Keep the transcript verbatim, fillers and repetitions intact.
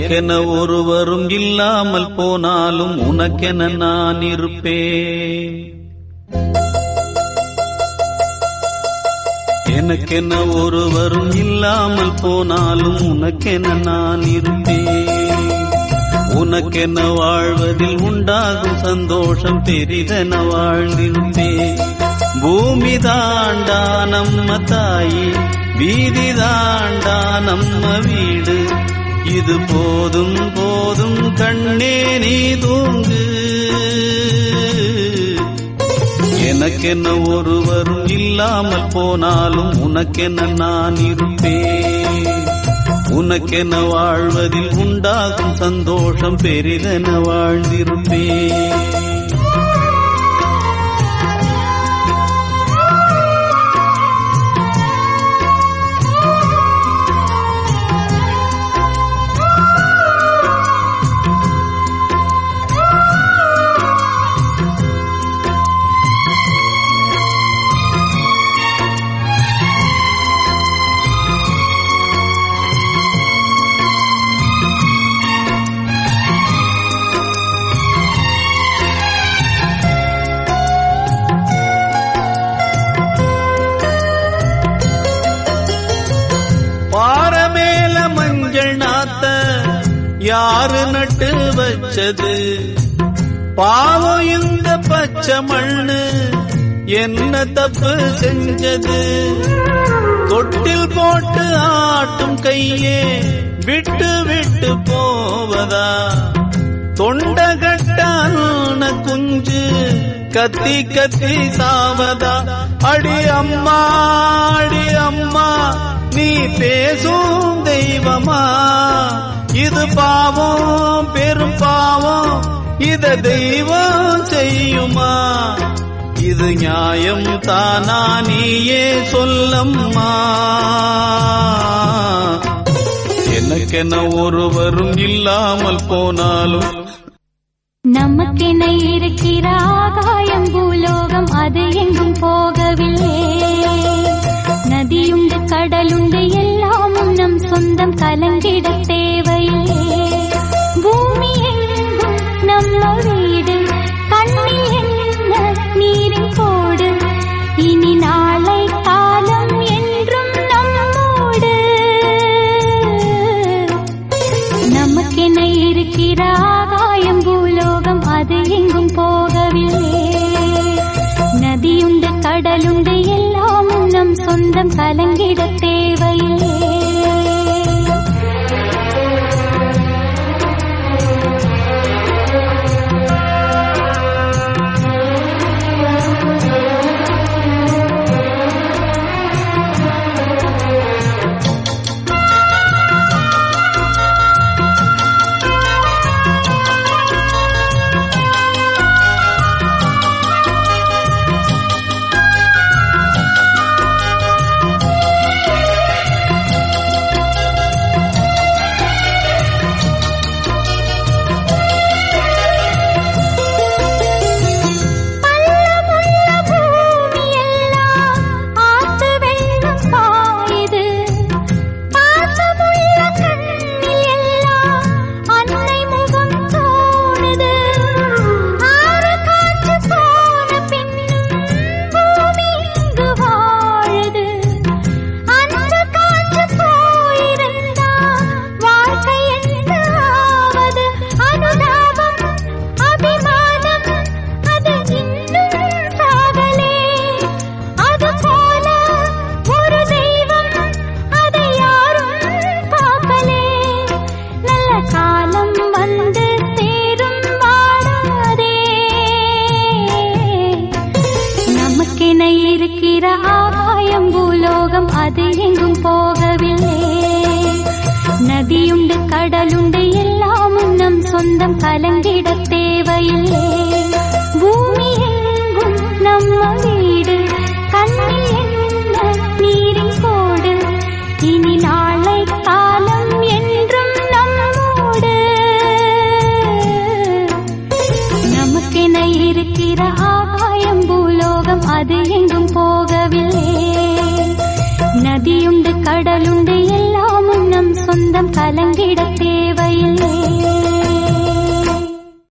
எனக்கென ஒருவரும் இல்லாமல் போனாலும் உனக்கென நான் இருப்பேன். எனக்கென ஒருவரும் இல்லாமல் போனாலும் உனக்கென நான் இருப்பேன். உனக்கென வாழ்வதில் உண்டாகும் சந்தோஷம் பெரிதென வாழ்ந்திருப்பேன். பூமி தாண்டா நம்ம தாயி, வீதி தாண்டா நம்ம வீடு. இது போதும் போதும் கண்ணே நீ தூங்கு. எனக்கென ஒருவரும் இல்லாமல் போனாலும் உனக்கென நான் இருப்பேன். உனக்கென வாழ்வதில் உண்டாகும் சந்தோஷம் பெரிதென வாழ்ந்திருப்பேன். யாரு நட்டு வச்சது பாவம் இந்த பச்சை மண்ணு, என்ன தப்பு செஞ்சது? தொட்டில் போட்டு ஆட்டும் கையே விட்டு விட்டு போவதா? தொண்டகட்டான குஞ்சு கத்தி கத்தி சாவதா? அடி அம்மா அடி அம்மா நீ பேசும் தெய்வமா? இது பாவம் பெரும் பாவம், இத தெய்வம் செய்யுமா? இது நியாயம் தானா நீயே சொல்லம்மா. எனக்கென ஒருவரும் இல்லாமல் போனாலும் நமக்கென இருக்கிற ஆகாயம் பூலோகம் அது எங்கும் போகவில்லை. நதியுண்டு கடலுண்டு எல்லாமும் நம் சொந்தம், கலங்கிட தேவையில்லை. பூமி எங்கும் நம்ம வீடு, கண்ணில் என்ன நீரின் கோடு. இனி நாளை காலம் என்றும் நம்மோடு. நமக்கென இருக்கிற ஆகாயம் பூலோகம் அது எங்கும் போகவில்லை. நதியுண்டு கடலுண்டு எல்லாமும் நம் சொந்தம், கலங்கிட தேவையில்லை. அது எங்கும் போகவில்லை. நதியுண்டு கடலுண்டு எல்லாமும் நம் சொந்தம், கலங்கிட தேவையில்லை. பூமி எங்கும் நம்ம வீடு, கண்ணில் என்ன நீரின் கோடு. இனி நாளை காலம் என்றும் நம்மோடு. நமக்கென இருக்கிற ஆகாயம் பூலோகம் அது எங்கும் போகவில்லை. நதியுண்டு கடலுண்டு எல்லாமும் நம் சொந்தம், கலங்கிட